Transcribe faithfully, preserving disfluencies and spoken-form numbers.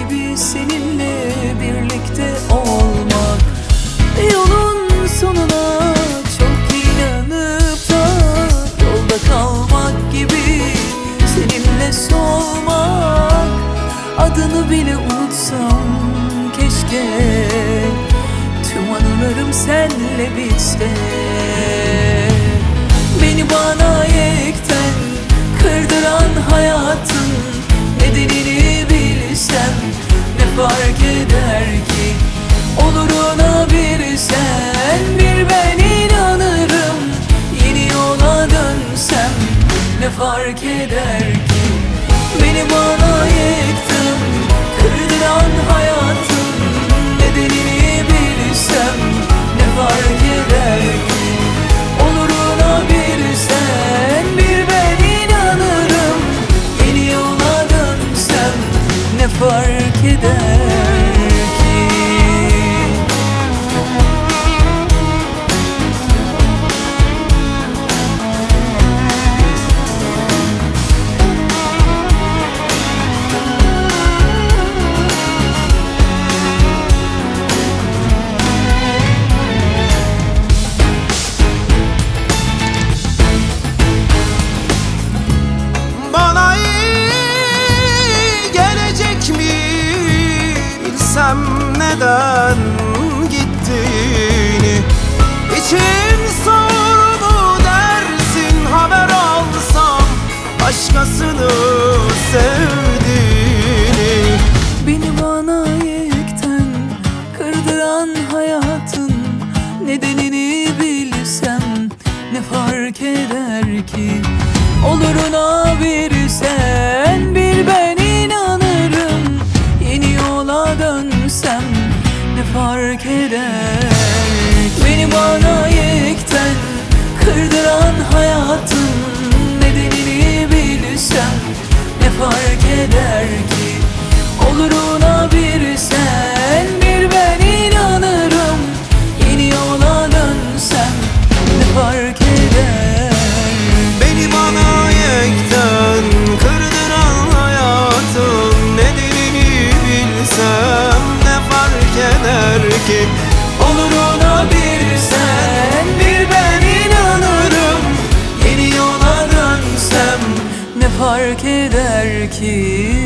gibi seninle birlikte olmak. Yolun sonuna çok inanıp da yolda kalmak gibi seninle solmak. Adını bile unutsam keşke, tüm anılarım senle bitse. Beni bana yekten kırdıran hayatın nedenini bilsem ne fark eder ki? Oluruna bir sen bir ben inanırım. Yeni yola dönsem ne fark eder ki? Beni bana yekten kırdıran hayatın nedenini bilsem ne fark eder ki? Oluruna bir sen bir ben inanırım. Yeni yola dönsem ne fark eder ki? Neden gittiğini içim sordu dersin, haber alsam başkasını sevdiğini. Beni bana yekten kırdıran hayatın nedenini bilsem ne fark eder ki? Oluruna bir sen bir ben inanırım. Yeni yola dönsem ne fark eder? Beni bana yekten kırdıran hayatın nedenini bilsem ne fark eder ki? Oluruna bir sen bir ben inanırım. Yeni yola dönsem ne fark eder? Beni bana yekten kırdıran hayatın nedenini bilsem ne fark eder ki? Oluruna bir sen bir ben inanırım. Yeni yola dönsem ne fark eder ki?